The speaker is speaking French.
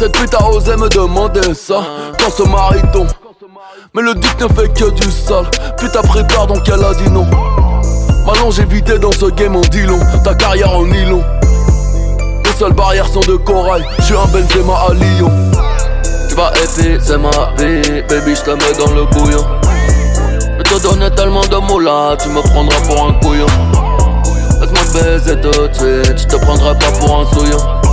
Cette pute a osé me demander ça quand se marie-t-on. Mais le duc ne fait que du sale. Pute a pris peur donc elle a dit non. Ma longévité dans ce game en dit long. Ta carrière en nylon. Les seules barrières sont de corail. J'suis un Benzema à Lyon. Tu vas épicer ma vie, baby, j'te mets dans le bouillon. Je te donner tellement de mots là, tu me prendras pour un couillon. Laisse-moi te baiser tout de suite, j'te prendrai pas pour un souillon.